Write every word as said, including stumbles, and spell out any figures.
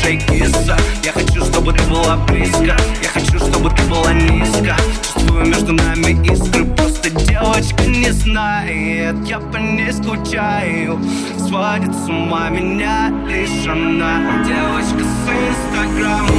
хорошая киса. Я хочу, чтобы ты была близко, я хочу, чтобы ты была низко. Чувствую между нами искры, просто девочка не знает. Я по ней скучаю, сводит с ума меня лишь она. Девочка с Инстаграма.